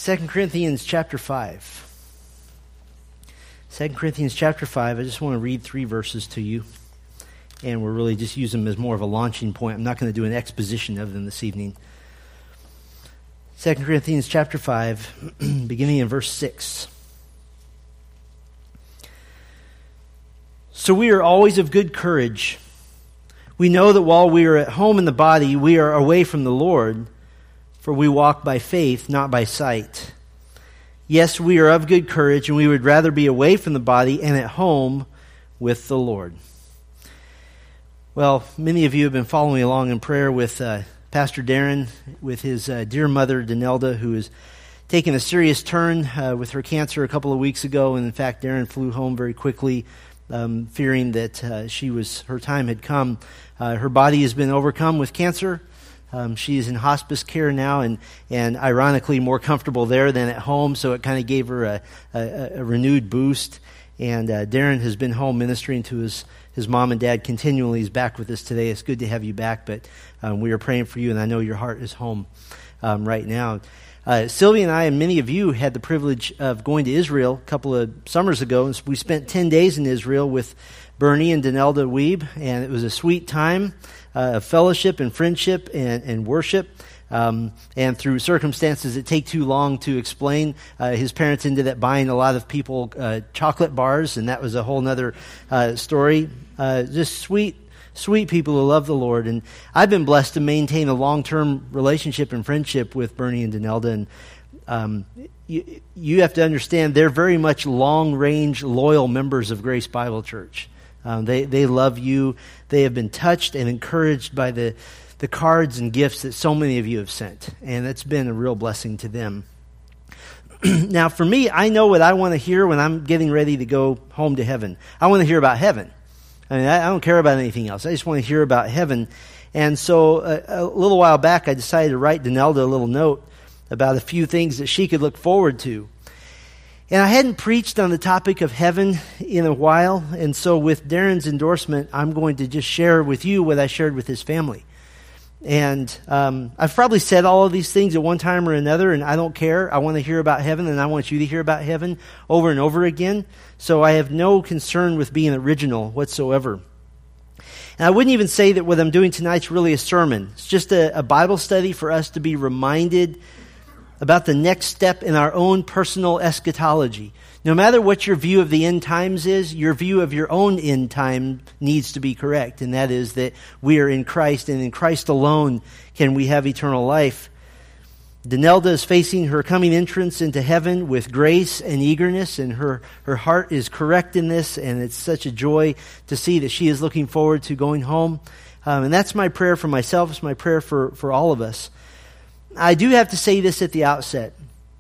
2 Corinthians chapter 5. 2 Corinthians chapter 5, I just want to read 3 verses to you. And we're really just using them as more of a launching point. I'm not going to do an exposition of them this evening. 2 Corinthians chapter 5, beginning in verse 6. So we are always of good courage. We know that while we are at home in the body, we are away from the Lord, for we walk by faith, not by sight. Yes, we are of good courage, and we would rather be away from the body and at home with the Lord. Well, many of you have been following along in prayer with Pastor Darren, with his dear mother, Danelda, who is taking a serious turn with her cancer a couple of weeks ago. And in fact, Darren flew home very quickly, fearing that her time had come. Her body has been overcome with cancer. She is in hospice care now, and ironically more comfortable there than at home, so it kind of gave her a renewed boost. And Darren has been home ministering to his mom and dad continually. He's back with us today. It's good to have you back, but we are praying for you, and I know your heart is home right now. Sylvia and I, and many of you, had the privilege of going to Israel a couple of summers ago. And we spent 10 days in Israel with Bernie and Danelda Weeb, and it was a sweet time of fellowship and friendship and worship. And through circumstances that take too long to explain, his parents ended up buying a lot of people chocolate bars, and that was a whole other story. Just sweet people who love the Lord. And I've been blessed to maintain a long-term relationship and friendship with Bernie and Danelda. And you have to understand, they're very much long-range, loyal members of Grace Bible Church. They love you. They have been touched and encouraged by the cards and gifts that so many of you have sent. And it's been a real blessing to them. Now, for me, I know what I want to hear when I'm getting ready to go home to heaven. I want to hear about heaven. I mean, I don't care about anything else. I just want to hear about heaven. And so a little while back, I decided to write Danelda a little note about a few things that she could look forward to. And I hadn't preached on the topic of heaven in a while, and so with Darren's endorsement, I'm going to just share with you what I shared with his family. And I've probably said all of these things at one time or another, and I don't care. I want to hear about heaven, and I want you to hear about heaven over and over again. So I have no concern with being original whatsoever. And I wouldn't even say that what I'm doing tonight's really a sermon. It's just a Bible study for us to be reminded about the next step in our own personal eschatology. No matter what your view of the end times is, your view of your own end time needs to be correct. And that is that we are in Christ, and in Christ alone can we have eternal life. Danelda is facing her coming entrance into heaven with grace and eagerness, and her heart is correct in this, and it's such a joy to see that she is looking forward to going home. And that's my prayer for myself. It's my prayer for all of us. I do have to say this at the outset.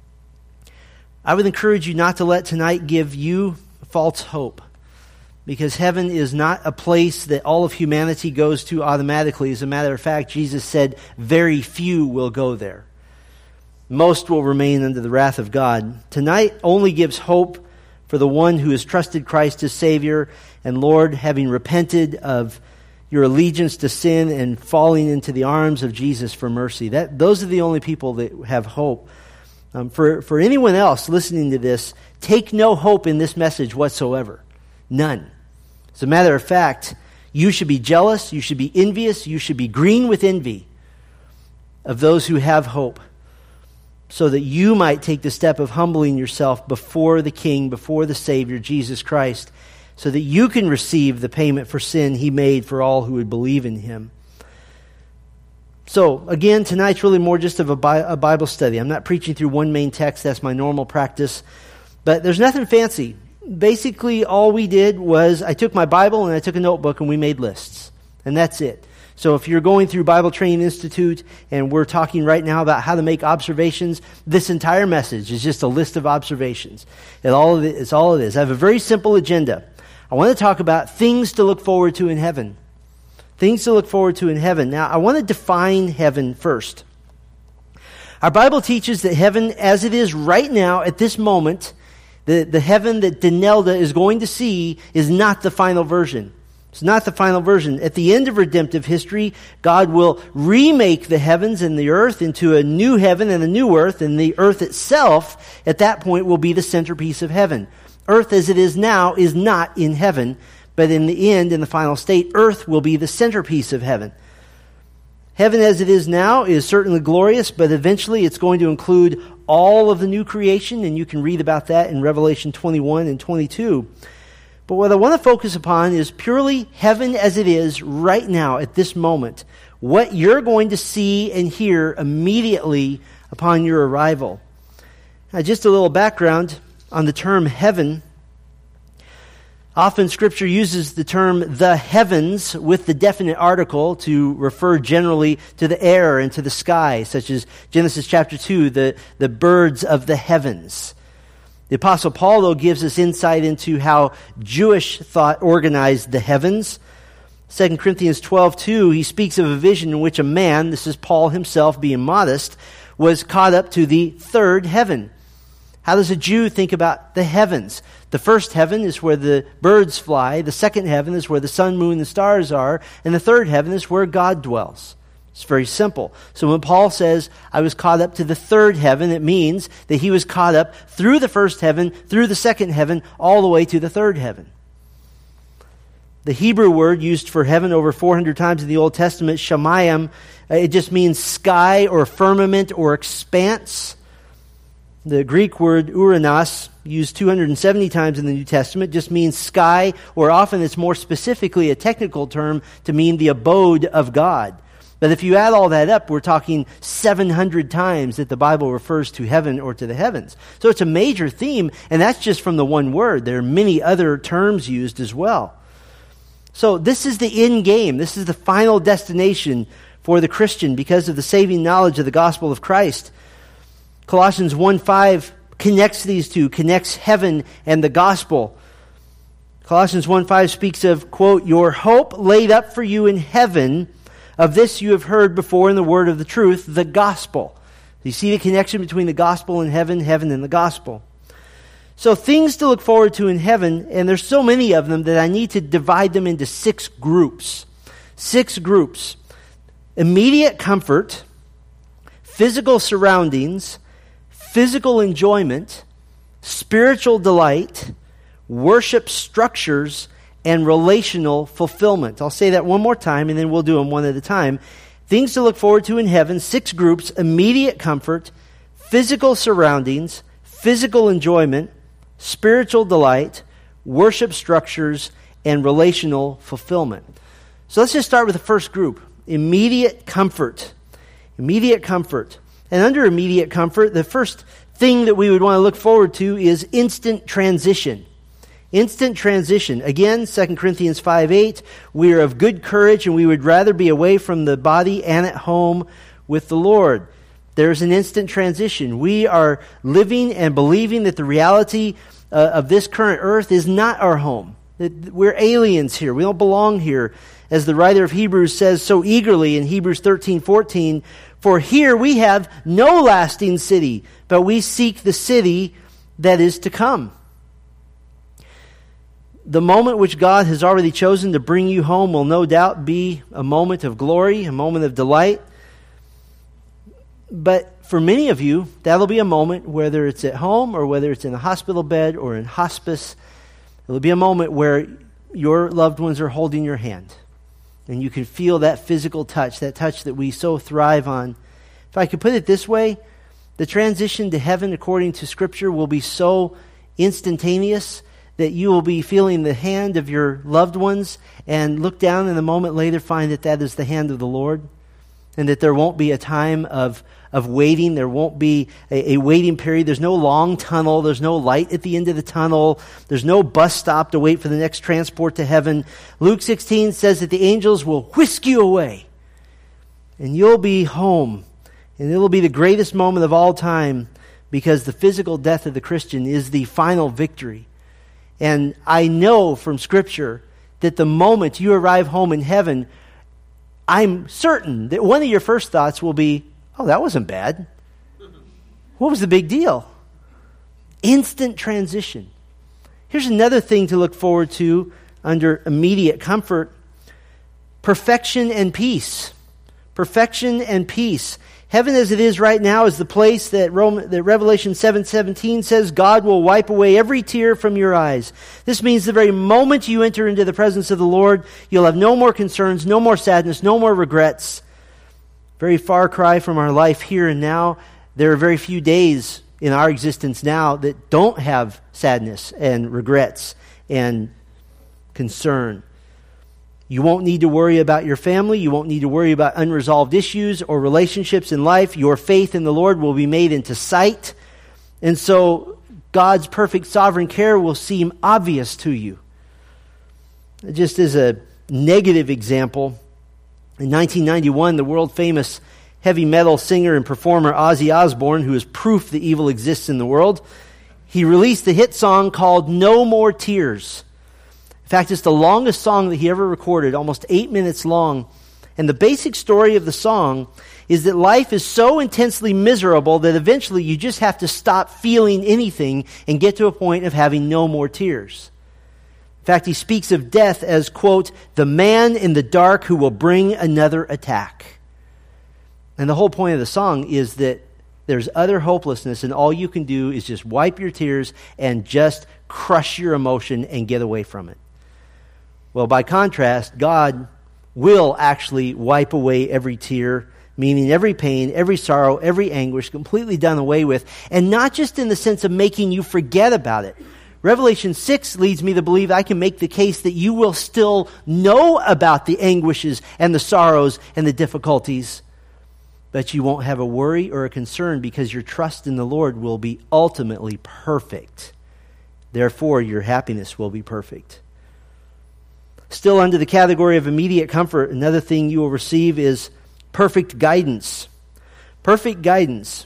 I would encourage you not to let tonight give you false hope, because heaven is not a place that all of humanity goes to automatically. As a matter of fact, Jesus said very few will go there. Most will remain under the wrath of God. Tonight only gives hope for the one who has trusted Christ as Savior and Lord, having repented of your allegiance to sin and falling into the arms of Jesus for mercy. Those are the only people that have hope. For anyone else listening to this, take no hope in this message whatsoever. None. As a matter of fact, you should be jealous, you should be envious, you should be green with envy of those who have hope, so that you might take the step of humbling yourself before the King, before the Savior, Jesus Christ, so that you can receive the payment for sin He made for all who would believe in Him. So, again, tonight's really more just of a Bible study. I'm not preaching through one main text. That's my normal practice. But there's nothing fancy. Basically, all we did was I took my Bible and I took a notebook and we made lists. And that's it. So if you're going through Bible Training Institute and we're talking right now about how to make observations, this entire message is just a list of observations. And all of it is all it is. I have a very simple agenda. I want to talk about things to look forward to in heaven. Things to look forward to in heaven. Now, I want to define heaven first. Our Bible teaches that heaven, as it is right now, at this moment, the heaven that Danelda is going to see is not the final version. It's not the final version. At the end of redemptive history, God will remake the heavens and the earth into a new heaven and a new earth, and the earth itself, at that point, will be the centerpiece of heaven. Earth as it is now is not in heaven, but in the end, in the final state, earth will be the centerpiece of heaven. Heaven as it is now is certainly glorious, but eventually it's going to include all of the new creation, and you can read about that in Revelation 21 and 22. But what I want to focus upon is purely heaven as it is right now at this moment. What you're going to see and hear immediately upon your arrival. Now, just a little background on the term heaven. Often Scripture uses the term the heavens with the definite article to refer generally to the air and to the sky, such as Genesis chapter 2, the birds of the heavens. The Apostle Paul, though, gives us insight into how Jewish thought organized the heavens. 2 Corinthians 12:2, he speaks of a vision in which a man, this is Paul himself being modest, was caught up to the third heaven. How does a Jew think about the heavens? The first heaven is where the birds fly. The second heaven is where the sun, moon, and stars are. And the third heaven is where God dwells. It's very simple. So when Paul says, I was caught up to the third heaven, it means that he was caught up through the first heaven, through the second heaven, all the way to the third heaven. The Hebrew word used for heaven over 400 times in the Old Testament, shamayim, it just means sky or firmament or expanse. The Greek word uranos, used 270 times in the New Testament, just means sky, or often it's more specifically a technical term to mean the abode of God. But if you add all that up, we're talking 700 times that the Bible refers to heaven or to the heavens. So it's a major theme, and that's just from the one word. There are many other terms used as well. So this is the end game. This is the final destination for the Christian because of the saving knowledge of the gospel of Christ. Colossians 1:5 connects these two, connects heaven and the gospel. Colossians 1:5 speaks of, quote, your hope laid up for you in heaven, of this you have heard before in the word of the truth, the gospel. You see the connection between the gospel and heaven and the gospel. So things to look forward to in heaven, and there's so many of them that I need to divide them into 6 groups. 6 groups. Immediate comfort, physical surroundings, physical enjoyment, spiritual delight, worship structures, and relational fulfillment. I'll say that one more time, and then we'll do them one at a time. Things to look forward to in heaven, 6 groups: immediate comfort, physical surroundings, physical enjoyment, spiritual delight, worship structures, and relational fulfillment. So let's just start with the first group, immediate comfort. Immediate comfort. And under immediate comfort, the first thing that we would want to look forward to is instant transition. Instant transition. Again, 2 Corinthians 5:8, we are of good courage and we would rather be away from the body and at home with the Lord. There's an instant transition. We are living and believing that the reality of this current earth is not our home. That we're aliens here. We don't belong here. As the writer of Hebrews says so eagerly in Hebrews 13:14, for here we have no lasting city, but we seek the city that is to come. The moment which God has already chosen to bring you home will no doubt be a moment of glory, a moment of delight. But for many of you, that'll be a moment, whether it's at home or whether it's in a hospital bed or in hospice, it'll be a moment where your loved ones are holding your hand. And you can feel that physical touch, that touch that we so thrive on. If I could put it this way, the transition to heaven according to Scripture will be so instantaneous that you will be feeling the hand of your loved ones and look down and a moment later find that that is the hand of the Lord, and that there won't be a time of waiting. There won't be a waiting period. There's no long tunnel. There's no light at the end of the tunnel. There's no bus stop to wait for the next transport to heaven. Luke 16 says that the angels will whisk you away and you'll be home, and it'll be the greatest moment of all time, because the physical death of the Christian is the final victory. And I know from Scripture that the moment you arrive home in heaven, I'm certain that one of your first thoughts will be, oh, that wasn't bad. What was the big deal? Instant transition. Here's another thing to look forward to under immediate comfort, perfection and peace. Perfection and peace. Heaven as it is right now is the place that Revelation 7:17 says God will wipe away every tear from your eyes. This means the very moment you enter into the presence of the Lord, you'll have no more concerns, no more sadness, no more regrets. Very far cry from our life here and now. There are very few days in our existence now that don't have sadness and regrets and concern. You won't need to worry about your family. You won't need to worry about unresolved issues or relationships in life. Your faith in the Lord will be made into sight. And so God's perfect sovereign care will seem obvious to you. Just as a negative example, in 1991, the world-famous heavy metal singer and performer Ozzy Osbourne, who is proof that evil exists in the world, he released the hit song called No More Tears. In fact, it's the longest song that he ever recorded, almost 8 minutes long. And the basic story of the song is that life is so intensely miserable that eventually you just have to stop feeling anything and get to a point of having no more tears. In fact, he speaks of death as, quote, the man in the dark who will bring another attack. And the whole point of the song is that there's utter hopelessness, and all you can do is just wipe your tears and just crush your emotion and get away from it. Well, by contrast, God will actually wipe away every tear, meaning every pain, every sorrow, every anguish, completely done away with, and not just in the sense of making you forget about it. Revelation 6 leads me to believe I can make the case that you will still know about the anguishes and the sorrows and the difficulties, but you won't have a worry or a concern because your trust in the Lord will be ultimately perfect. Therefore, your happiness will be perfect. Still under the category of immediate comfort, another thing you will receive is perfect guidance. Perfect guidance.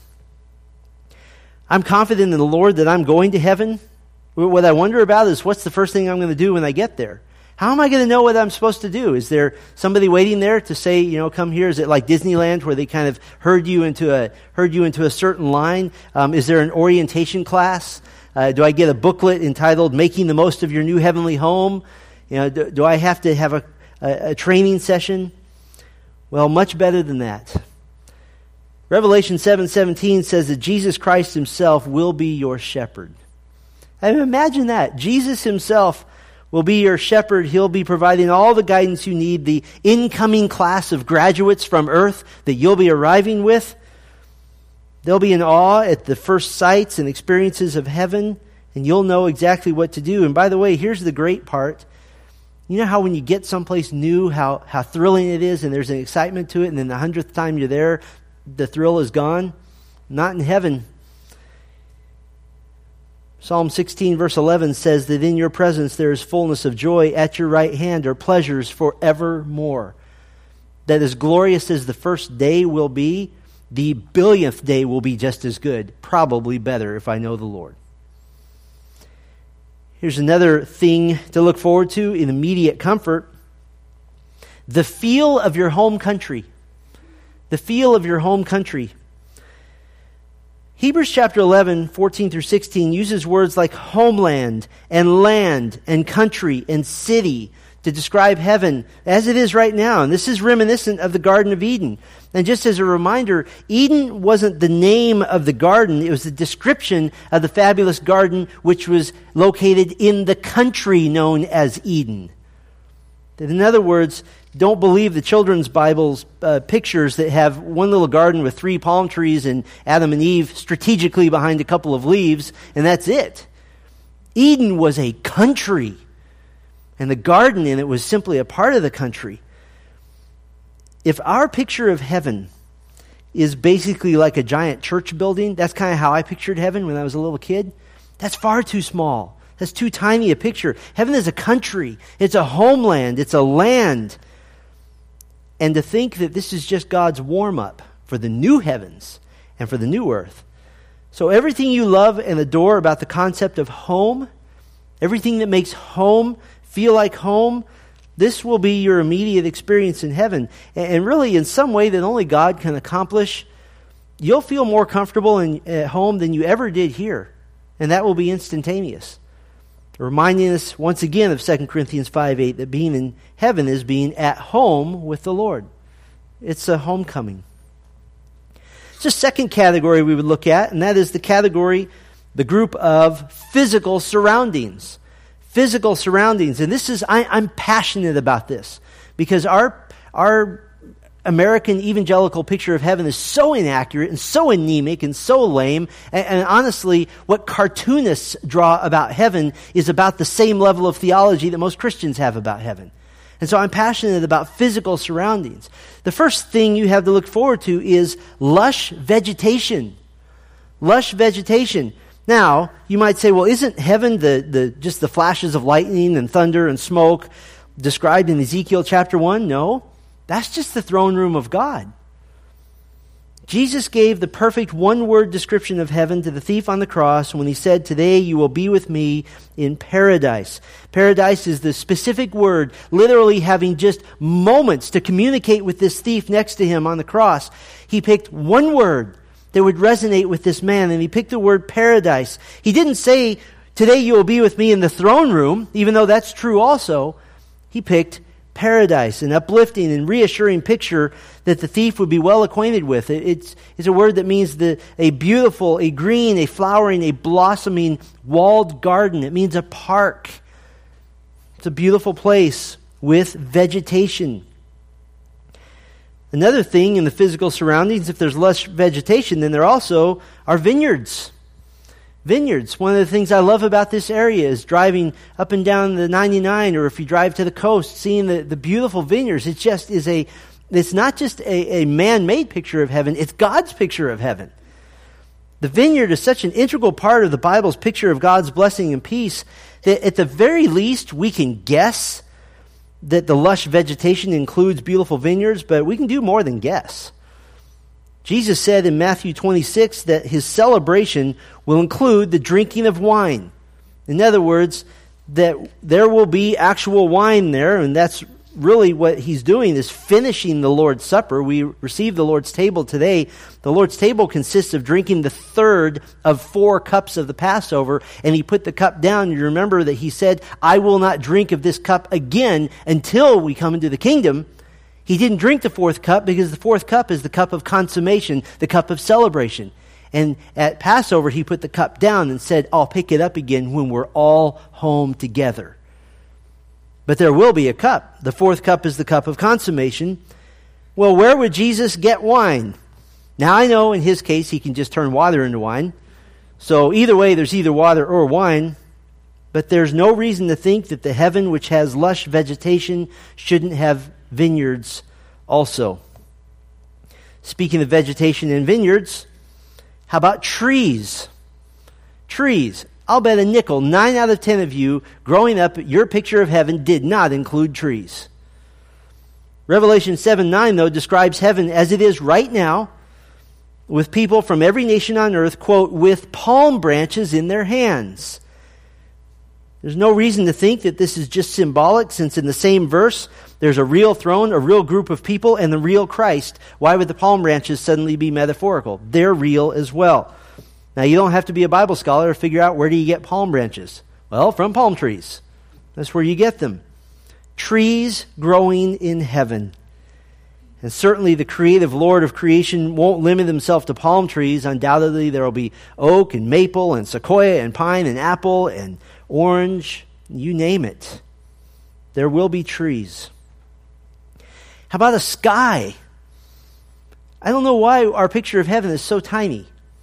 I'm confident in the Lord that I'm going to heaven. What I wonder about is what's the first thing I'm going to do when I get there? How am I going to know what I'm supposed to do? Is there somebody waiting there to say, come here? Is it like Disneyland where they kind of herd you into a certain line? Is there an orientation class? Do I get a booklet entitled "Making the Most of Your New Heavenly Home"? Do I have to have a training session? Well, much better than that. Revelation 7:17 says that Jesus Christ himself will be your shepherd. I mean, imagine that. Jesus himself will be your shepherd. He'll be providing all the guidance you need, the incoming class of graduates from earth that you'll be arriving with. They'll be in awe at the first sights and experiences of heaven, and you'll know exactly what to do. And by the way, here's the great part. You know how when you get someplace new, how thrilling it is, and there's an excitement to it, and then the 100th time you're there, the thrill is gone? Not in heaven. Psalm 16 verse 11 says that in your presence there is fullness of joy. At your right hand are pleasures forevermore. That as glorious as the first day will be, the billionth day will be just as good. Probably better if I know the Lord. Here's another thing to look forward to in immediate comfort. The feel of your home country. The feel of your home country. Hebrews chapter 11, 14 through 16 uses words like homeland and land and country and city to describe heaven as it is right now. And this is reminiscent of the Garden of Eden. And just as a reminder, Eden wasn't the name of the garden. It was the description of the fabulous garden which was located in the country known as Eden. In other words, don't believe the children's Bible's pictures that have one little garden with 3 palm trees and Adam and Eve strategically behind a couple of leaves, and that's it. Eden was a country, and the garden in it was simply a part of the country. If our picture of heaven is basically like a giant church building, that's kind of how I pictured heaven when I was a little kid, that's far too small. That's too tiny a picture. Heaven is a country. It's a homeland. It's a land. And to think that this is just God's warm-up for the new heavens and for the new earth. So everything you love and adore about the concept of home, everything that makes home feel like home, this will be your immediate experience in heaven. And really, in some way that only God can accomplish, you'll feel more comfortable at home than you ever did here. And that will be instantaneous. reminding us once again of 2 Corinthians 5:8 that being in heaven is being at home with the Lord. It's a homecoming. It's a second category we would look at, and that is the group of physical surroundings. Physical surroundings. And this is, I'm passionate about this because our American evangelical picture of heaven is so inaccurate and so anemic and so lame. And honestly, what cartoonists draw about heaven is about the same level of theology that most Christians have about heaven. And so I'm passionate about physical surroundings. The first thing you have to look forward to is lush vegetation. Lush vegetation. Now, you might say, well, isn't heaven just the flashes of lightning and thunder and smoke described in Ezekiel chapter 1? No. That's just the throne room of God. Jesus gave the perfect one-word description of heaven to the thief on the cross when he said, "Today you will be with me in paradise." Paradise is the specific word, literally having just moments to communicate with this thief next to him on the cross. He picked one word that would resonate with this man, and he picked the word paradise. He didn't say, "Today you will be with me in the throne room," even though that's true also. He picked paradise, an uplifting and reassuring picture that the thief would be well acquainted with. It's a word that means a beautiful, a green, a flowering, a blossoming walled garden. It means a park. It's a beautiful place with vegetation. Another thing in the physical surroundings, if there's lush vegetation, then there also are vineyards. Vineyards. One of the things I love about this area is driving up and down the 99, or if you drive to the coast, seeing the beautiful vineyards. It's not just a man-made picture of heaven, it's God's picture of heaven. The vineyard is such an integral part of the Bible's picture of God's blessing and peace that at the very least we can guess that the lush vegetation includes beautiful vineyards, but we can do more than guess. Jesus said in Matthew 26 that his celebration will include the drinking of wine. In other words, that there will be actual wine there, and that's really what he's doing, is finishing the Lord's Supper. We received the Lord's table today. The Lord's table consists of drinking the third of 4 cups of the Passover, and he put the cup down. You remember that he said, "I will not drink of this cup again until we come into the kingdom." He didn't drink the 4th cup because the 4th cup is the cup of consummation, the cup of celebration. And at Passover, he put the cup down and said, "I'll pick it up again when we're all home together." But there will be a cup. The 4th cup is the cup of consummation. Well, where would Jesus get wine? Now, I know in his case, he can just turn water into wine. So either way, there's either water or wine. But there's no reason to think that the heaven which has lush vegetation shouldn't have vineyards also. Speaking of vegetation and vineyards, how about trees? Trees. I'll bet a nickel, 9 out of 10 of you growing up, your picture of heaven did not include trees. Revelation 7:9, though, describes heaven as it is right now, with people from every nation on earth, quote, with palm branches in their hands. There's no reason to think that this is just symbolic, since in the same verse, there's a real throne, a real group of people, and the real Christ. Why would the palm branches suddenly be metaphorical? They're real as well. Now, you don't have to be a Bible scholar to figure out where do you get palm branches. Well, from palm trees. That's where you get them. Trees growing in heaven. And certainly the creative Lord of creation won't limit himself to palm trees. Undoubtedly, there will be oak and maple and sequoia and pine and apple and orange, you name it. There will be trees. How about a sky? I don't know why our picture of heaven is so tiny.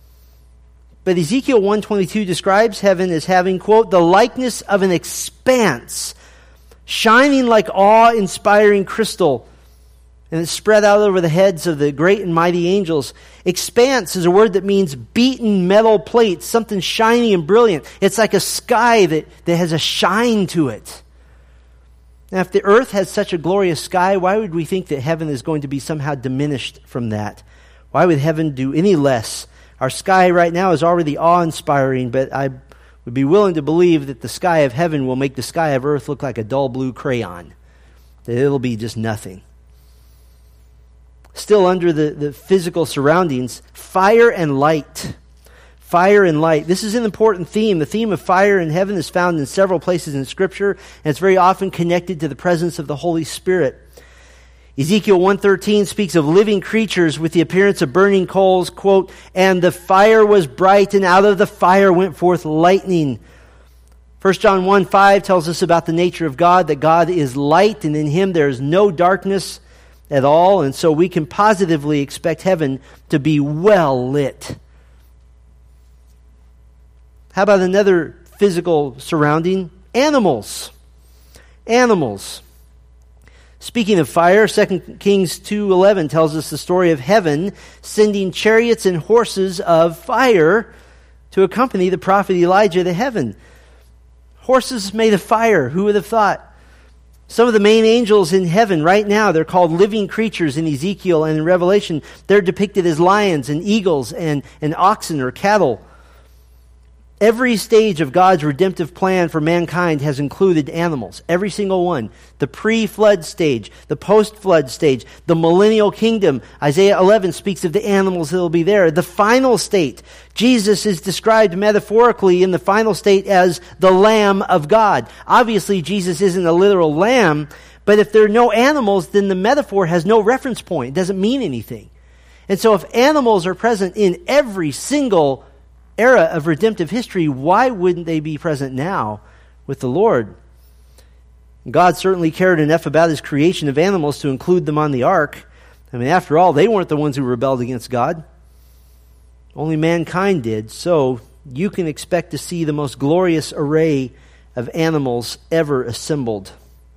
But Ezekiel 1:22 describes heaven as having, quote, the likeness of an expanse, shining like awe-inspiring crystal, and it's spread out over the heads of the great and mighty angels. Expanse is a word that means beaten metal plates, something shiny and brilliant. It's like a sky that has a shine to it. Now, if the earth has such a glorious sky, why would we think that heaven is going to be somehow diminished from that? Why would heaven do any less? Our sky right now is already awe-inspiring, but I would be willing to believe that the sky of heaven will make the sky of earth look like a dull blue crayon, that it'll be just nothing. Still under the physical surroundings, fire and light. fire and light. This is an important theme. The theme of fire in heaven is found in several places in Scripture, and it's very often connected to the presence of the Holy Spirit. Ezekiel 1:13 speaks of living creatures with the appearance of burning coals, quote, "And the fire was bright, and out of the fire went forth lightning." 1 John 1:5 tells us about the nature of God, that God is light, and in Him there is no darkness at all, and so we can positively expect heaven to be well lit. How about another physical surrounding? Animals. Animals. Speaking of fire, 2 Kings 2:11 tells us the story of heaven sending chariots and horses of fire to accompany the prophet Elijah to heaven. Horses made of fire. Who would have thought? Some of the main angels in heaven right now, they're called living creatures in Ezekiel and in Revelation. They're depicted as lions and eagles and oxen or cattle. Every stage of God's redemptive plan for mankind has included animals. Every single one. The pre-flood stage, the post-flood stage, the millennial kingdom. Isaiah 11 speaks of the animals that will be there. The final state. Jesus is described metaphorically in the final state as the Lamb of God. Obviously, Jesus isn't a literal lamb, but if there are no animals, then the metaphor has no reference point. It doesn't mean anything. And so if animals are present in every single era of redemptive history, why wouldn't they be present now with the Lord? God certainly cared enough about His creation of animals to include them on the ark. I mean, after all, they weren't the ones who rebelled against God. Only mankind did. So you can expect to see the most glorious array of animals ever assembled.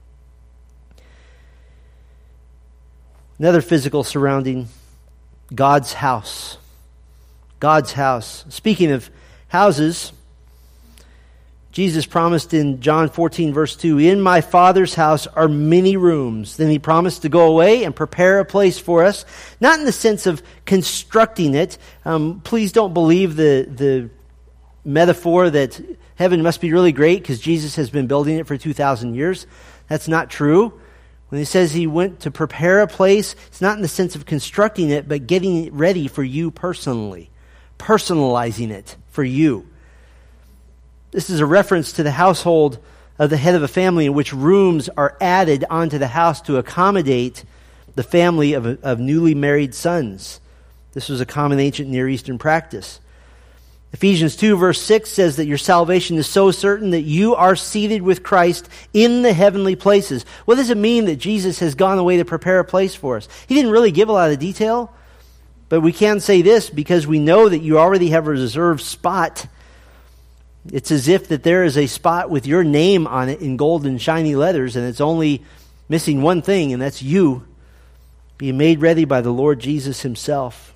Another physical surrounding, God's house. God's house. Speaking of houses, Jesus promised in John 14 verse 2, "In my Father's house are many rooms." Then He promised to go away and prepare a place for us. Not in the sense of constructing it. Please don't believe the metaphor that heaven must be really great because Jesus has been building it for 2,000 years. That's not true. When He says He went to prepare a place, it's not in the sense of constructing it, but getting it ready for you personally. Personalizing it for you. This is a reference to the household of the head of a family in which rooms are added onto the house to accommodate the family of newly married sons. This was a common ancient Near Eastern practice. Ephesians 2 verse 6 says that your salvation is so certain that you are seated with Christ in the heavenly places. What does it mean that Jesus has gone away to prepare a place for us? He didn't really give a lot of detail. But we can say this because we know that you already have a reserved spot. It's as if that there is a spot with your name on it in gold and shiny letters, and it's only missing one thing, and that's you being made ready by the Lord Jesus Himself.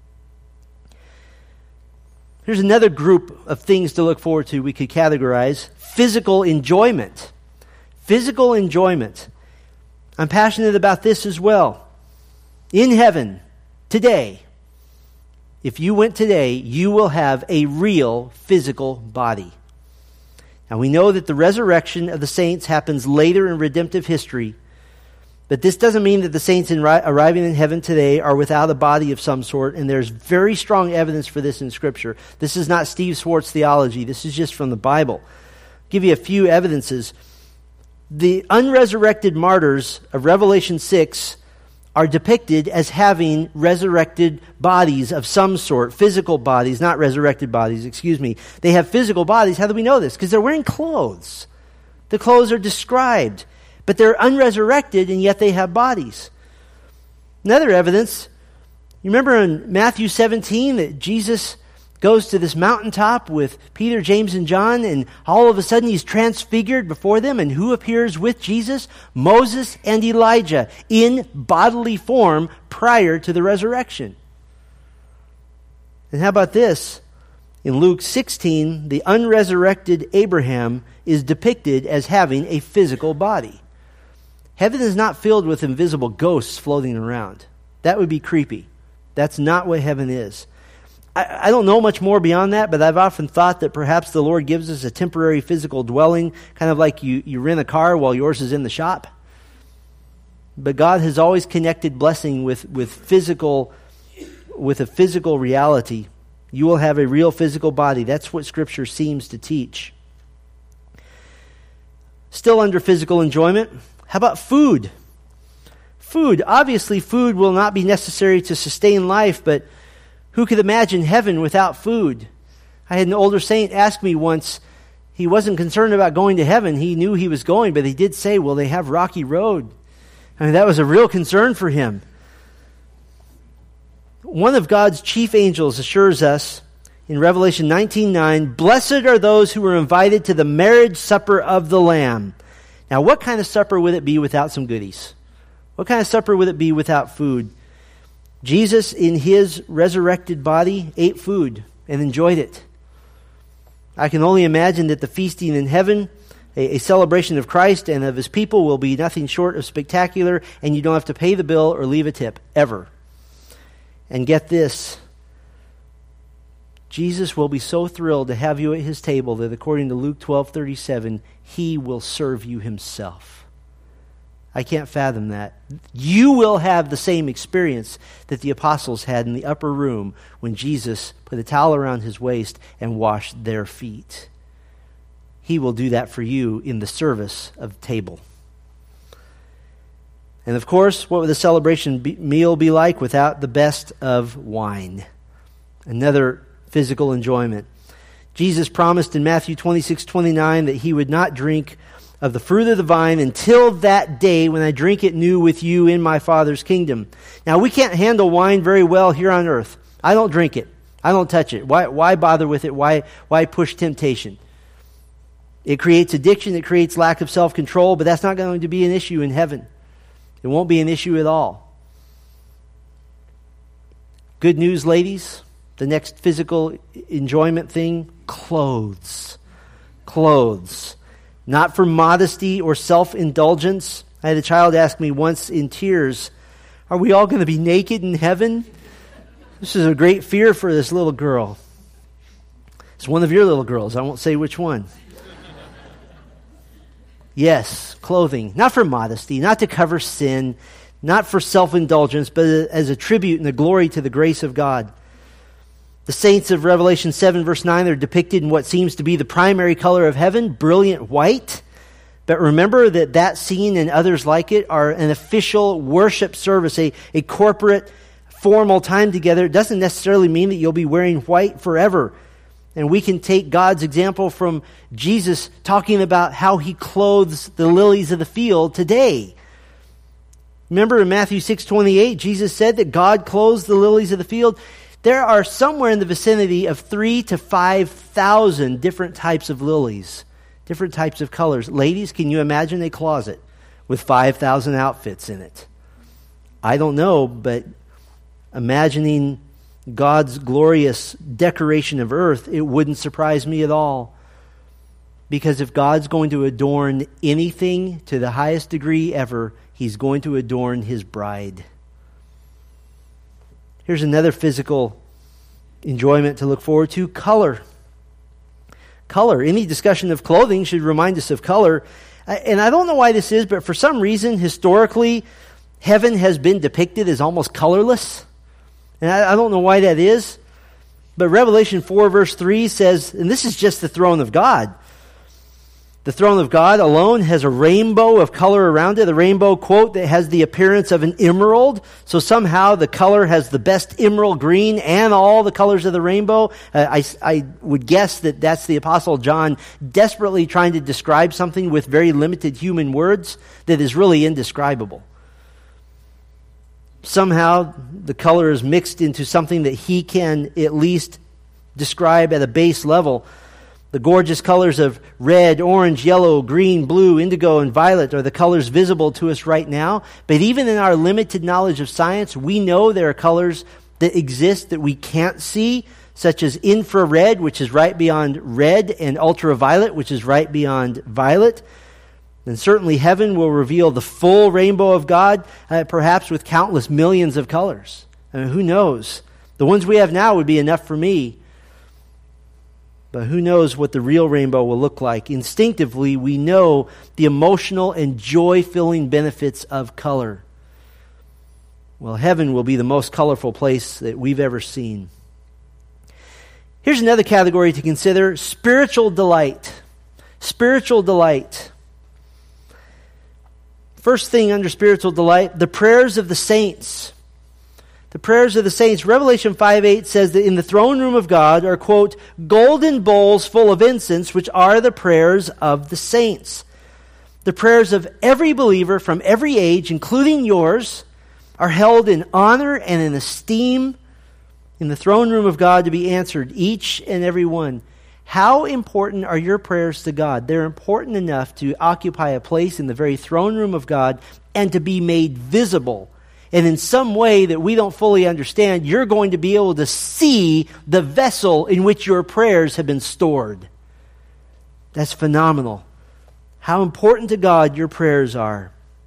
Here's another group of things to look forward to we could categorize. Physical enjoyment. Physical enjoyment. I'm passionate about this as well. In heaven, today, if you went today, you will have a real physical body. Now we know that the resurrection of the saints happens later in redemptive history, but this doesn't mean that the saints arriving in heaven today are without a body of some sort, and there's very strong evidence for this in Scripture. This is not Steve Swartz theology. This is just from the Bible. I'll give you a few evidences. The unresurrected martyrs of Revelation 6 are depicted as having resurrected bodies of some sort, physical bodies, not resurrected bodies, excuse me. They have physical bodies. How do we know this? Because they're wearing clothes. The clothes are described, but they're unresurrected and yet they have bodies. Another evidence, you remember in Matthew 17 that Jesus goes to this mountaintop with Peter, James, and John, and all of a sudden He's transfigured before them, and who appears with Jesus? Moses and Elijah in bodily form prior to the resurrection. And how about this? In Luke 16, the unresurrected Abraham is depicted as having a physical body. Heaven is not filled with invisible ghosts floating around. That would be creepy. That's not what heaven is. I don't know much more beyond that, but I've often thought that perhaps the Lord gives us a temporary physical dwelling, kind of like you rent a car while yours is in the shop. But God has always connected blessing with a physical reality. You will have a real physical body. That's what Scripture seems to teach. Still under physical enjoyment, how about food? Food. Obviously, food will not be necessary to sustain life, but who could imagine heaven without food? I had an older saint ask me once, he wasn't concerned about going to heaven. He knew he was going, but he did say, will they have rocky road? I mean, that was a real concern for him. One of God's chief angels assures us in Revelation 19:9, blessed are those who are invited to the marriage supper of the Lamb. Now, what kind of supper would it be without some goodies? What kind of supper would it be without food? Jesus, in his resurrected body, ate food and enjoyed it. I can only imagine that the feasting in heaven, a celebration of Christ and of his people, will be nothing short of spectacular, and you don't have to pay the bill or leave a tip, ever. And get this, Jesus will be so thrilled to have you at his table that according to Luke 12:37, he will serve you himself. I can't fathom that. You will have the same experience that the apostles had in the upper room when Jesus put a towel around his waist and washed their feet. He will do that for you in the service of the table. And of course, what would the celebration meal be like without the best of wine? Another physical enjoyment. Jesus promised in Matthew 26:29 that he would not drink of the fruit of the vine until that day when I drink it new with you in my Father's kingdom. Now, we can't handle wine very well here on earth. I don't drink it. I don't touch it. Why bother with it? Why push temptation? It creates addiction. It creates lack of self-control, but that's not going to be an issue in heaven. It won't be an issue at all. Good news, ladies. The next physical enjoyment thing, clothes. Clothes. Not for modesty or self-indulgence. I had a child ask me once in tears, are we all going to be naked in heaven? This is a great fear for this little girl. It's one of your little girls. I won't say which one. Yes, clothing. Not for modesty, not to cover sin, not for self-indulgence, but as a tribute and a glory to the grace of God. The saints of Revelation 7 verse 9 are depicted in what seems to be the primary color of heaven, brilliant white. But remember that scene and others like it are an official worship service, a corporate, formal time together. It doesn't necessarily mean that you'll be wearing white forever. And we can take God's example from Jesus talking about how he clothes the lilies of the field today. Remember in Matthew 6:28, Jesus said that God clothes the lilies of the field. There are somewhere in the vicinity of 3,000 to 5,000 different types of lilies, different types of colors. Ladies, can you imagine a closet with 5,000 outfits in it? I don't know, but imagining God's glorious decoration of earth, it wouldn't surprise me at all. Because if God's going to adorn anything to the highest degree ever, he's going to adorn his bride. Here's another physical enjoyment to look forward to, color. Color. Any discussion of clothing should remind us of color. And I don't know why this is, but for some reason, historically, heaven has been depicted as almost colorless. And I don't know why that is. But Revelation 4 verse 3 says, and this is just the throne of God. The throne of God alone has a rainbow of color around it. A rainbow, quote, that has the appearance of an emerald. So somehow the color has the best emerald green and all the colors of the rainbow. I would guess that that's the Apostle John desperately trying to describe something with very limited human words that is really indescribable. Somehow the color is mixed into something that he can at least describe at a base level. The gorgeous colors of red, orange, yellow, green, blue, indigo, and violet are the colors visible to us right now. But even in our limited knowledge of science, we know there are colors that exist that we can't see, such as infrared, which is right beyond red, and ultraviolet, which is right beyond violet. And certainly heaven will reveal the full rainbow of God, perhaps with countless millions of colors. I mean, who knows? The ones we have now would be enough for me. But who knows what the real rainbow will look like? Instinctively, we know the emotional and joy-filling benefits of color. Well, heaven will be the most colorful place that we've ever seen. Here's another category to consider: spiritual delight. Spiritual delight. First thing under spiritual delight, the prayers of the saints. The prayers of the saints. Revelation 5:8 says that in the throne room of God are, quote, golden bowls full of incense, which are the prayers of the saints. The prayers of every believer from every age, including yours, are held in honor and in esteem in the throne room of God to be answered, each and every one. How important are your prayers to God? They're important enough to occupy a place in the very throne room of God and to be made visible. And in some way that we don't fully understand, you're going to be able to see the vessel in which your prayers have been stored. That's phenomenal. How important to God your prayers are.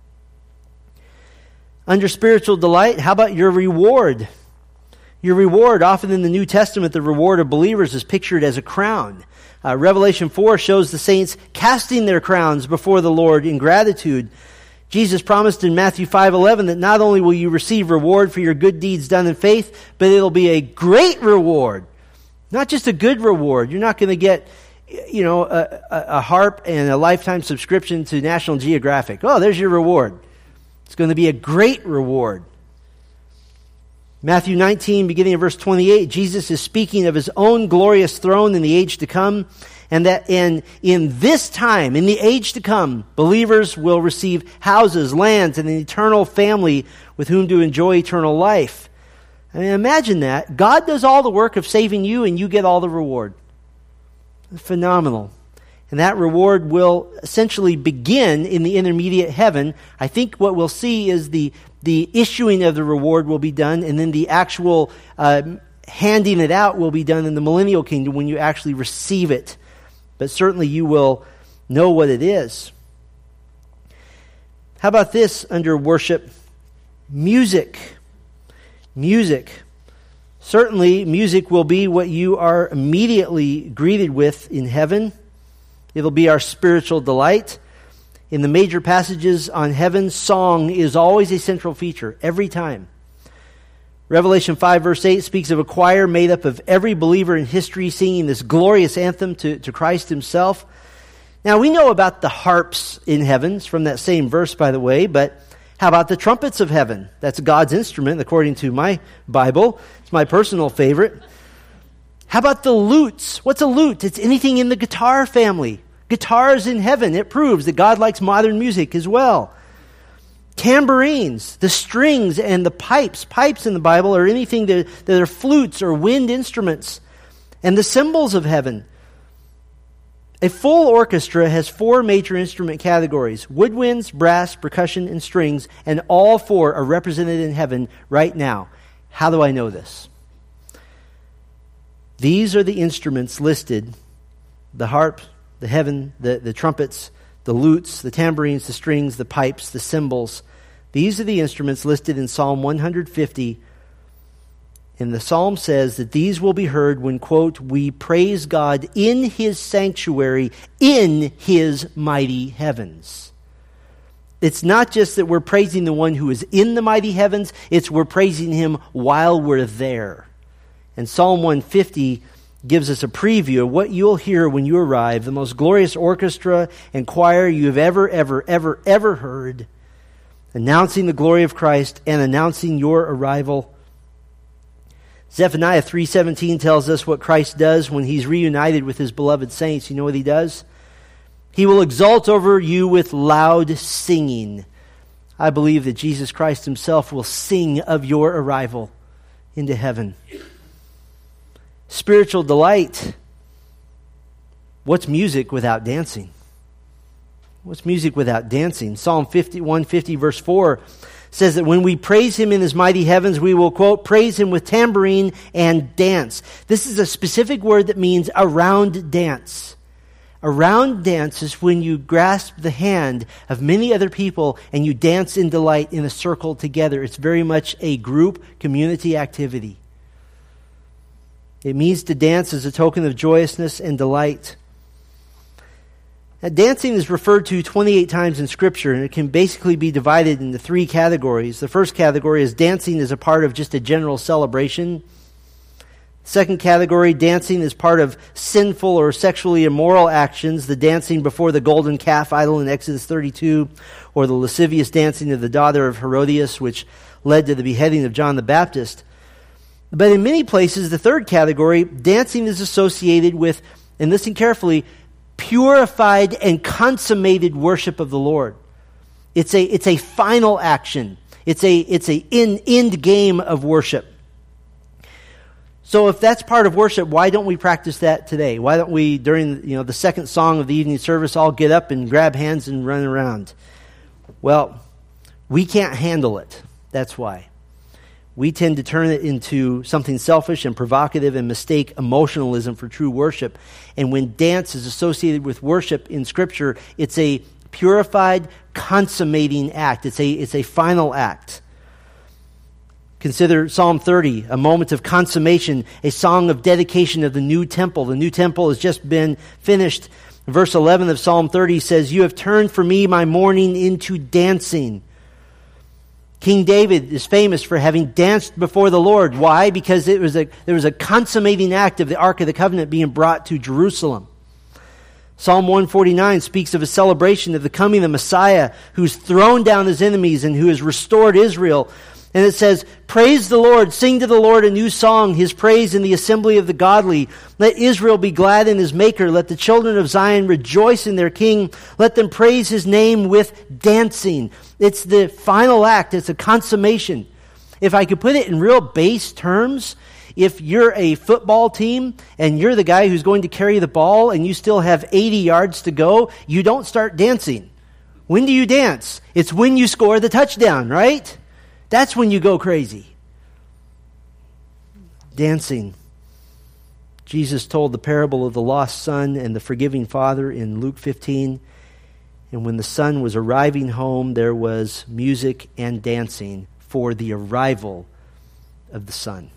Under spiritual delight, how about your reward? Your reward, often in the New Testament, the reward of believers is pictured as a crown. Revelation 4 shows the saints casting their crowns before the Lord in gratitude. Jesus promised in Matthew 5:11 that not only will you receive reward for your good deeds done in faith, but it'll be a great reward. Not just a good reward. You're not going to get, a harp and a lifetime subscription to National Geographic. Oh, there's your reward. It's going to be a great reward. Matthew 19, beginning of verse 28, Jesus is speaking of his own glorious throne in the age to come, and that in this time, in the age to come, believers will receive houses, lands, and an eternal family with whom to enjoy eternal life. I mean, imagine that. God does all the work of saving you, and you get all the reward. Phenomenal. And that reward will essentially begin in the intermediate heaven. I think what we'll see is the issuing of the reward will be done, and then the actual handing it out will be done in the millennial kingdom when you actually receive it. But certainly you will know what it is. How about this under worship? Music. Music. Certainly music will be what you are immediately greeted with in heaven. It'll be our spiritual delight. In the major passages on heaven, song is always a central feature, every time. Revelation 5 verse 8 speaks of a choir made up of every believer in history singing this glorious anthem to Christ himself. Now, we know about the harps in heaven from that same verse, by the way, but how about the trumpets of heaven? That's God's instrument, according to my Bible. It's my personal favorite. How about the lutes? What's a lute? It's anything in the guitar family. Guitars in heaven. It proves that God likes modern music as well. Tambourines, the strings and the pipes. Pipes in the Bible are anything that are flutes or wind instruments. And the cymbals of heaven. A full orchestra has 4 major instrument categories: woodwinds, brass, percussion, and strings, and all 4 are represented in heaven right now. How do I know this? These are the instruments listed: the harp, the heaven, the trumpets, the lutes, the tambourines, the strings, the pipes, the cymbals. These are the instruments listed in Psalm 150. And the psalm says that these will be heard when, quote, we praise God in his sanctuary, in his mighty heavens. It's not just that we're praising the one who is in the mighty heavens, it's we're praising him while we're there. And Psalm 150 gives us a preview of what you'll hear when you arrive, the most glorious orchestra and choir you have ever heard, announcing the glory of Christ and announcing your arrival. Zephaniah 3:17 tells us what Christ does when he's reunited with his beloved saints. You know what he does? He will exult over you with loud singing. I believe that Jesus Christ himself will sing of your arrival into heaven. Spiritual delight. What's music without dancing? What's music without dancing? Psalm 150 verse 4 says that when we praise him in his mighty heavens, we will, quote, praise him with tambourine and dance. This is a specific word that means a round dance. A round dance is when you grasp the hand of many other people and you dance in delight in a circle together. It's very much a group community activity. It means to dance as a token of joyousness and delight. Now, dancing is referred to 28 times in Scripture, and it can basically be divided into 3 categories. The first category is dancing as a part of just a general celebration. Second category, dancing is part of sinful or sexually immoral actions, the dancing before the golden calf idol in Exodus 32, or the lascivious dancing of the daughter of Herodias, which led to the beheading of John the Baptist. But in many places, the third category, dancing is associated with, and listen carefully, purified and consummated worship of the Lord. It's a final action. It's a end game of worship. So if that's part of worship, why don't we practice that today? Why don't we, during the second song of the evening service, all get up and grab hands and run around? Well, we can't handle it. That's why. We tend to turn it into something selfish and provocative and mistake emotionalism for true worship. And when dance is associated with worship in Scripture, it's a purified, consummating act. It's a final act. Consider Psalm 30, a moment of consummation, a song of dedication of the new temple. The new temple has just been finished. Verse 11 of Psalm 30 says, "You have turned for me my mourning into dancing." King David is famous for having danced before the Lord. Why? Because there was a consummating act of the Ark of the Covenant being brought to Jerusalem. Psalm 149 speaks of a celebration of the coming of the Messiah, who's thrown down his enemies and who has restored Israel. And it says, "Praise the Lord, sing to the Lord a new song, his praise in the assembly of the godly. Let Israel be glad in his maker. Let the children of Zion rejoice in their king. Let them praise his name with dancing." It's the final act. It's a consummation. If I could put it in real base terms, if you're a football team and you're the guy who's going to carry the ball and you still have 80 yards to go, you don't start dancing. When do you dance? It's when you score the touchdown, right? That's when you go crazy. Dancing. Jesus told the parable of the lost son and the forgiving father in Luke 15. And when the son was arriving home, there was music and dancing for the arrival of the son.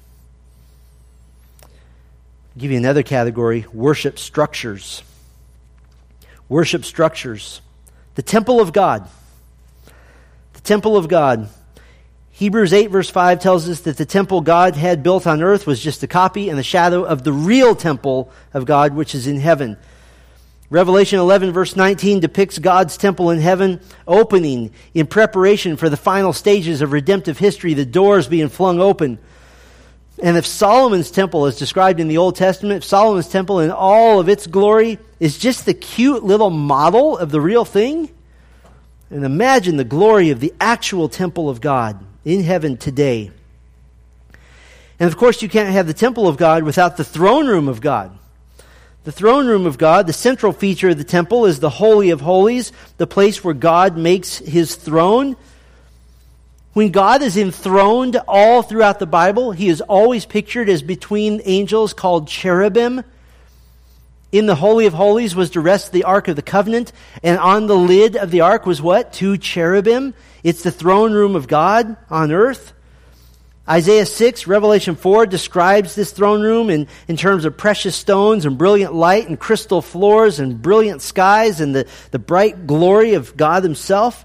I'll give you another category, worship structures. Worship structures. The temple of God. The temple of God. Hebrews 8 verse 5 tells us that the temple God had built on earth was just a copy and the shadow of the real temple of God which is in heaven. Revelation 11 verse 19 depicts God's temple in heaven opening in preparation for the final stages of redemptive history, the doors being flung open. And if Solomon's temple is described in the Old Testament, Solomon's temple in all of its glory is just the cute little model of the real thing, and imagine the glory of the actual temple of God in heaven today. And of course, you can't have the temple of God without the throne room of God. The throne room of God, the central feature of the temple, is the Holy of Holies, the place where God makes his throne. When God is enthroned all throughout the Bible, he is always pictured as between angels called cherubim. In the Holy of Holies was to rest the Ark of the Covenant, and on the lid of the Ark was what? 2 cherubim. It's the throne room of God on earth. Isaiah 6, Revelation 4 describes this throne room in terms of precious stones and brilliant light and crystal floors and brilliant skies and the bright glory of God himself.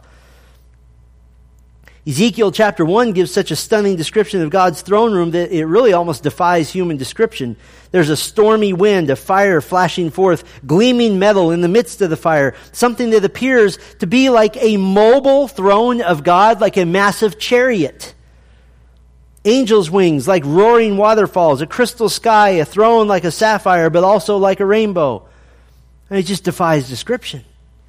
Ezekiel chapter 1 gives such a stunning description of God's throne room that it really almost defies human description. There's a stormy wind, a fire flashing forth, gleaming metal in the midst of the fire, something that appears to be like a mobile throne of God, like a massive chariot. Angels' wings like roaring waterfalls, a crystal sky, a throne like a sapphire, but also like a rainbow. And it just defies description.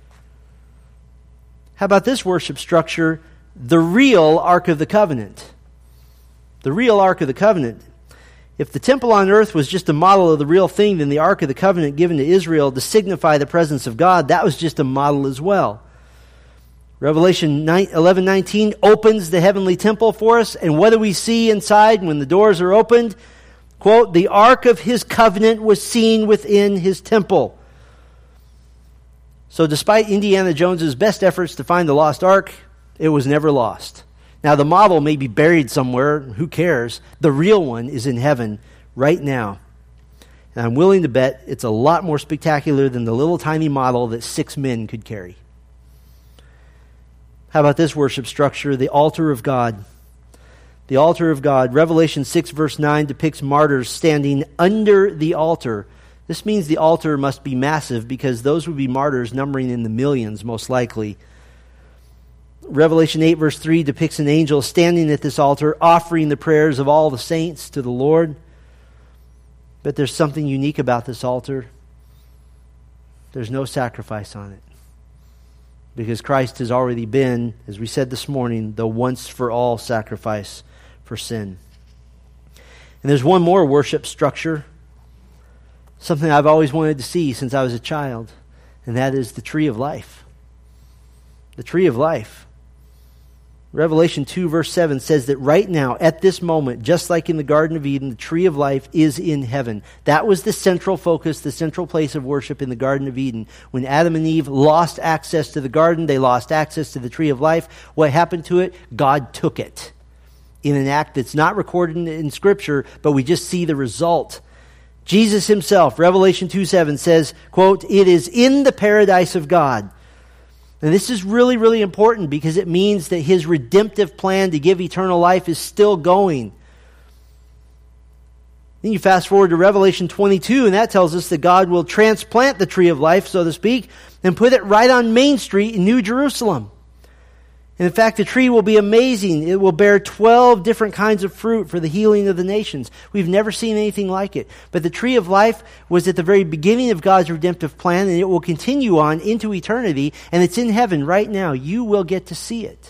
How about this worship structure? The real Ark of the Covenant. The real Ark of the Covenant. If the temple on earth was just a model of the real thing, then the Ark of the Covenant given to Israel to signify the presence of God, that was just a model as well. Revelation 11:19 opens the heavenly temple for us, and what do we see inside when the doors are opened? Quote, "The Ark of his covenant was seen within his temple." So despite Indiana Jones's best efforts to find the lost Ark, it was never lost. Now the model may be buried somewhere, who cares? The real one is in heaven right now. And I'm willing to bet it's a lot more spectacular than the little tiny model that 6 men could carry. How about this worship structure? The altar of God. The altar of God. Revelation 6 verse 9 depicts martyrs standing under the altar. This means the altar must be massive because those would be martyrs numbering in the millions most likely. Revelation 8 verse 3 depicts an angel standing at this altar offering the prayers of all the saints to the Lord. But there's something unique about this altar. There's no sacrifice on it. Because Christ has already been, as we said this morning, the once-for-all sacrifice for sin. And there's one more worship structure, something I've always wanted to see since I was a child, and that is the tree of life. The tree of life. Revelation 2 verse 7 says that right now, at this moment, just like in the Garden of Eden, the tree of life is in heaven. That was the central focus, the central place of worship in the Garden of Eden. When Adam and Eve lost access to the garden, they lost access to the tree of life. What happened to it? God took it in an act that's not recorded in Scripture, but we just see the result. Jesus himself, Revelation 2:7 says, quote, "It is in the paradise of God." And this is really, really important because it means that his redemptive plan to give eternal life is still going. Then you fast forward to Revelation 22, and that tells us that God will transplant the tree of life, so to speak, and put it right on Main Street in New Jerusalem. And in fact, the tree will be amazing. It will bear 12 different kinds of fruit for the healing of the nations. We've never seen anything like it. But the tree of life was at the very beginning of God's redemptive plan, and it will continue on into eternity, and it's in heaven right now. You will get to see it.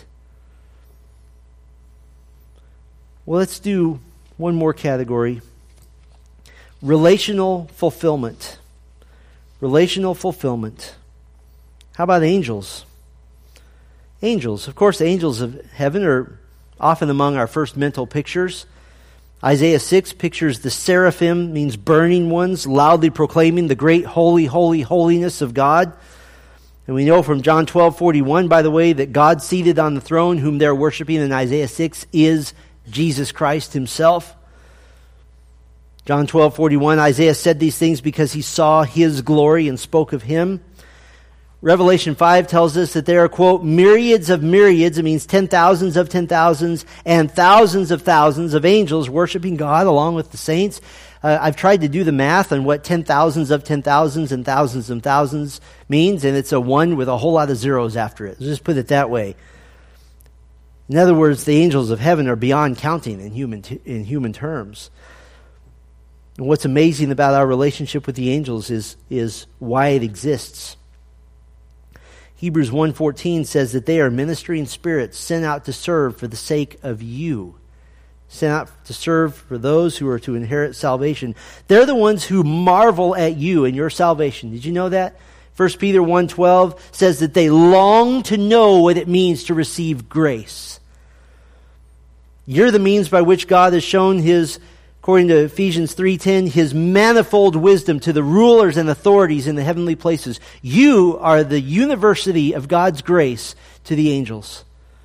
Well, let's do one more category. Relational fulfillment. Relational fulfillment. How about angels? Angels. Of course, the angels of heaven are often among our first mental pictures. Isaiah 6 pictures the seraphim, means burning ones, loudly proclaiming the great holy, holy, holiness of God. And we know from John 12:41, by the way, that God seated on the throne, whom they're worshiping in Isaiah 6, is Jesus Christ himself. John 12:41, Isaiah said these things because he saw his glory and spoke of him. Revelation 5 tells us that there are, quote, myriads of myriads, it means 10,000s of 10,000s, and thousands of angels worshiping God along with the saints. I've tried to do the math on what 10,000s of 10,000s and thousands means, and it's a 1 with a whole lot of zeros after it. Let's just put it that way. In other words, the angels of heaven are beyond counting in human terms. And what's amazing about our relationship with the angels is why it exists. Hebrews 1:14 says that they are ministering spirits sent out to serve for the sake of you. Sent out to serve for those who are to inherit salvation. They're the ones who marvel at you and your salvation. Did you know that? 1 Peter 1:12 says that they long to know what it means to receive grace. You're the means by which God has shown his, according to Ephesians 3:10, his manifold wisdom to the rulers and authorities in the heavenly places. You are the university of God's grace to the angels.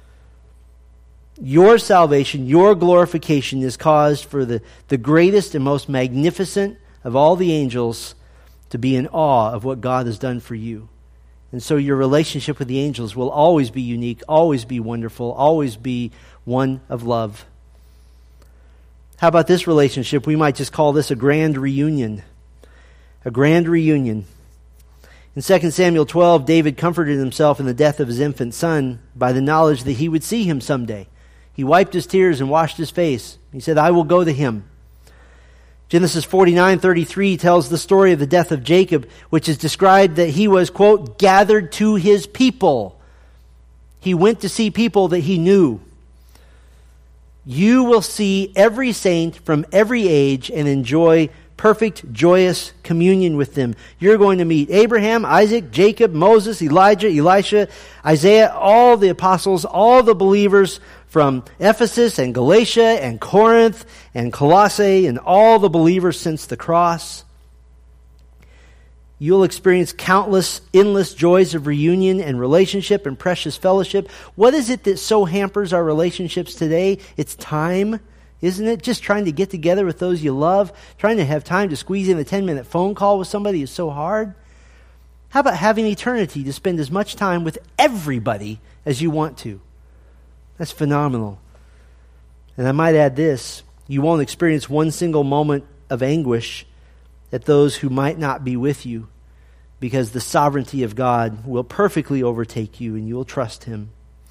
Your salvation, your glorification is caused for the greatest and most magnificent of all the angels to be in awe of what God has done for you. And so your relationship with the angels will always be unique, always be wonderful, always be one of love. How about this relationship? We might just call this a grand reunion. A grand reunion. In 2 Samuel 12, David comforted himself in the death of his infant son by the knowledge that he would see him someday. He wiped his tears and washed his face. He said, I will go to him. Genesis 49:33 tells the story of the death of Jacob, which is described that he was, quote, gathered to his people. He went to see people that he knew. You will see every saint from every age and enjoy perfect, joyous communion with them. You're going to meet Abraham, Isaac, Jacob, Moses, Elijah, Elisha, Isaiah, all the apostles, all the believers from Ephesus and Galatia and Corinth and Colossae and all the believers since the cross. You'll experience countless, endless joys of reunion and relationship and precious fellowship. What is it that so hampers our relationships today? It's time, isn't it? Just trying to get together with those you love, trying to have time to squeeze in a 10-minute phone call with somebody is so hard. How about having eternity to spend as much time with everybody as you want to? That's phenomenal. And I might add this, you won't experience one single moment of anguish at those who might not be with you, because the sovereignty of God will perfectly overtake you and you will trust Him.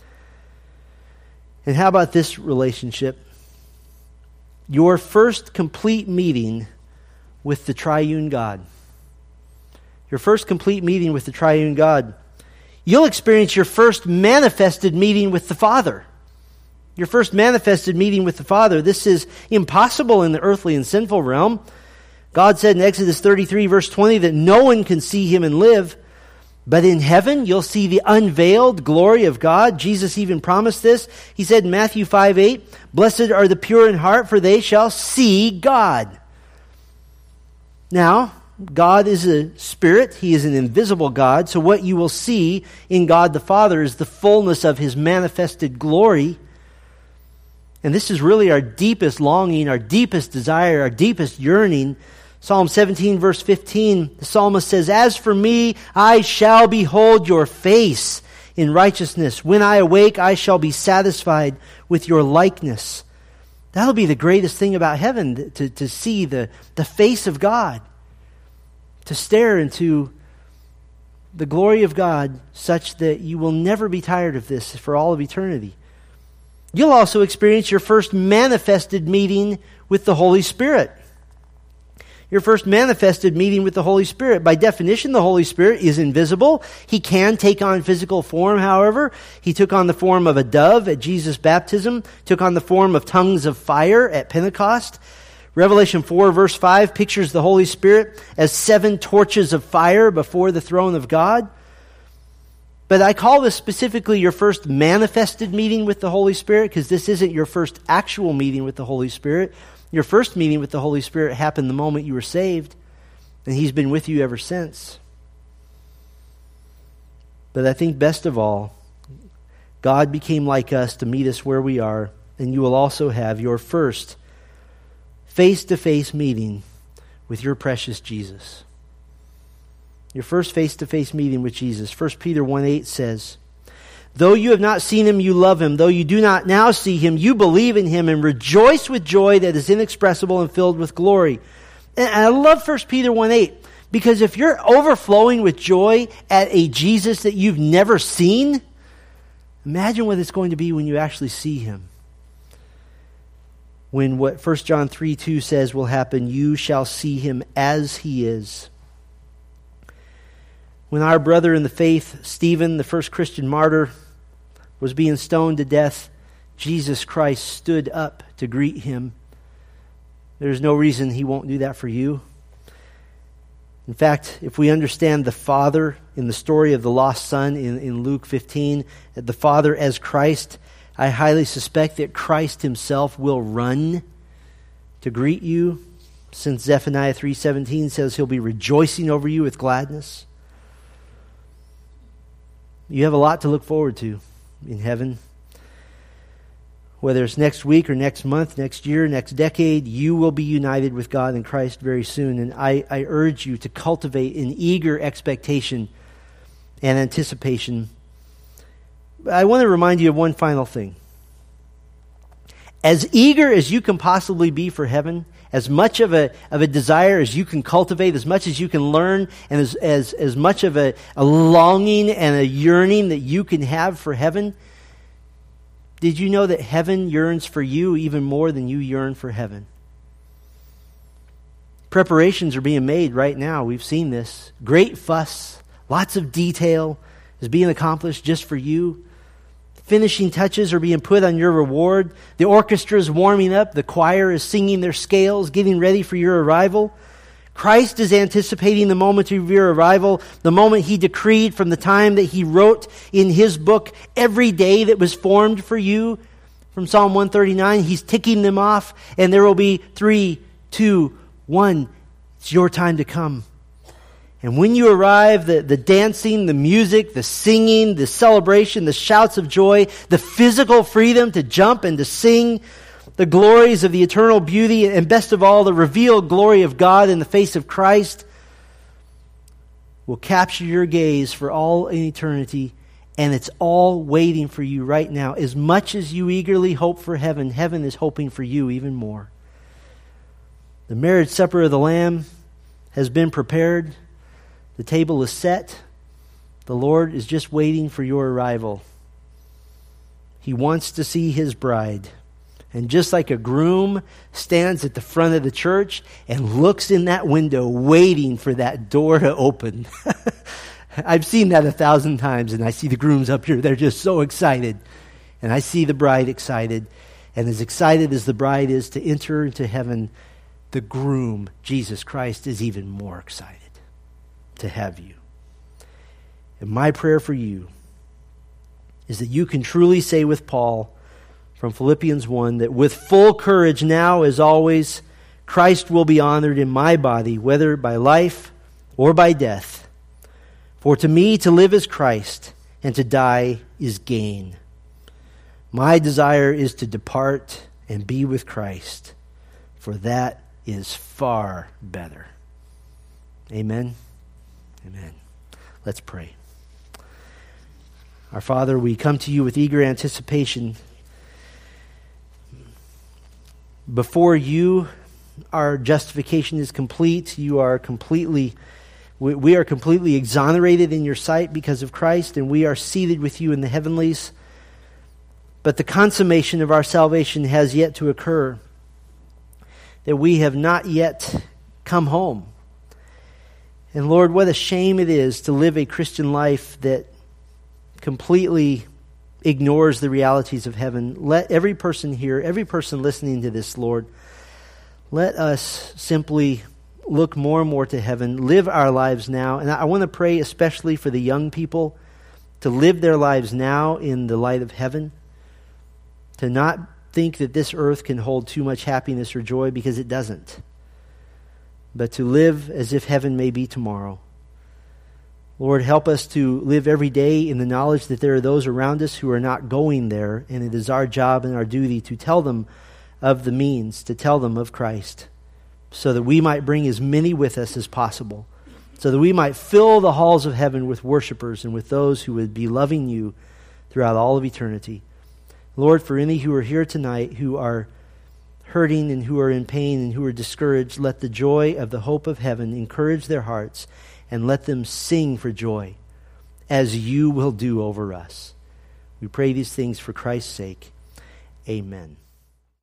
And how about this relationship? Your first complete meeting with the triune God. Your first complete meeting with the triune God. You'll experience your first manifested meeting with the Father. Your first manifested meeting with the Father. This is impossible in the earthly and sinful realm. God said in Exodus 33 verse 20 that no one can see Him and live. But in heaven, you'll see the unveiled glory of God. Jesus even promised this. He said in Matthew 5:8, "Blessed are the pure in heart, for they shall see God." Now, God is a spirit. He is an invisible God. So what you will see in God the Father is the fullness of His manifested glory. And this is really our deepest longing, our deepest desire, our deepest yearning. Psalm 17 verse 15, the psalmist says, "As for me, I shall behold your face in righteousness. When I awake, I shall be satisfied with your likeness." That'll be the greatest thing about heaven, to see the face of God, to stare into the glory of God such that you will never be tired of this for all of eternity. You'll also experience your first manifested meeting with the Holy Spirit. Your first manifested meeting with the Holy Spirit. By definition, the Holy Spirit is invisible. He can take on physical form, however. He took on the form of a dove at Jesus' baptism, took on the form of tongues of fire at Pentecost. Revelation 4 verse 5 pictures the Holy Spirit as 7 torches of fire before the throne of God. But I call this specifically your first manifested meeting with the Holy Spirit, because this isn't your first actual meeting with the Holy Spirit. Your first meeting with the Holy Spirit happened the moment you were saved, and He's been with you ever since. But I think best of all, God became like us to meet us where we are, and you will also have your first face-to-face meeting with your precious Jesus. Your first face-to-face meeting with Jesus. 1 Peter 1:8 says, "Though you have not seen Him, you love Him. Though you do not now see Him, you believe in Him and rejoice with joy that is inexpressible and filled with glory." And I love 1 Peter 1:8, because if you're overflowing with joy at a Jesus that you've never seen, imagine what it's going to be when you actually see Him. When what 1 John 3:2 says will happen, you shall see Him as He is. When our brother in the faith, Stephen, the first Christian martyr, was being stoned to death, Jesus Christ stood up to greet him. There's no reason He won't do that for you. In fact, if we understand the Father in the story of the lost son in Luke 15, the Father as Christ, I highly suspect that Christ Himself will run to greet you, since Zephaniah 3:17 says He'll be rejoicing over you with gladness. You have a lot to look forward to in heaven. Whether it's next week or next month, next year, next decade, you will be united with God in Christ very soon. And I urge you to cultivate an eager expectation and anticipation. I want to remind you of one final thing. As eager as you can possibly be for heaven, as much of a desire as you can cultivate, as much as you can learn, and as much of a longing and a yearning that you can have for heaven, did you know that heaven yearns for you even more than you yearn for heaven? Preparations are being made right now. We've seen this. Great fuss, lots of detail is being accomplished just for you. Finishing touches are being put on your reward. The orchestra is warming up. The choir is singing their scales, getting ready for your arrival. Christ is anticipating the moment of your arrival, the moment He decreed from the time that He wrote in His book every day that was formed for you. From Psalm 139, He's ticking them off, and there will be 3, 2, 1. It's your time to come. And when you arrive, the dancing, the music, the singing, the celebration, the shouts of joy, the physical freedom to jump and to sing, the glories of the eternal beauty, and best of all, the revealed glory of God in the face of Christ will capture your gaze for all in eternity, And it's all waiting for you right now. As much as you eagerly hope for heaven, heaven is hoping for you even more. The marriage supper of the Lamb has been prepared. The table is set. The Lord is just waiting for your arrival. He wants to see his bride. And just like a groom stands at the front of the church and looks in that window waiting for that door to open. I've seen that 1,000 times, and I see the grooms up here. They're just so excited. And I see the bride excited. And as excited as the bride is to enter into heaven, the groom, Jesus Christ, is even more excited to have you. And my prayer for you is that you can truly say with Paul from Philippians 1 that with full courage now as always, Christ will be honored in my body, whether by life or by death. For to me to live is Christ, and to die is gain. My desire is to depart and be with Christ, for that is far better. Amen. Amen. Let's pray. Our Father, we come to you with eager anticipation. Before you, our justification is complete. We are completely exonerated in your sight because of Christ, and we are seated with you in the heavenlies. But the consummation of our salvation has yet to occur, that we have not yet come home. And Lord, what a shame it is to live a Christian life that completely ignores the realities of heaven. Let every person here, every person listening to this, Lord, let us simply look more and more to heaven, live our lives now. And I want to pray especially for the young people to live their lives now in the light of heaven, to not think that this earth can hold too much happiness or joy, because it doesn't, but to live as if heaven may be tomorrow. Lord, help us to live every day in the knowledge that there are those around us who are not going there, and it is our job and our duty to tell them of the means, to tell them of Christ, so that we might bring as many with us as possible, so that we might fill the halls of heaven with worshipers and with those who would be loving you throughout all of eternity. Lord, for any who are here tonight who are hurting and who are in pain and who are discouraged, let the joy of the hope of heaven encourage their hearts, and let them sing for joy, as you will do over us. We pray these things for Christ's sake. Amen.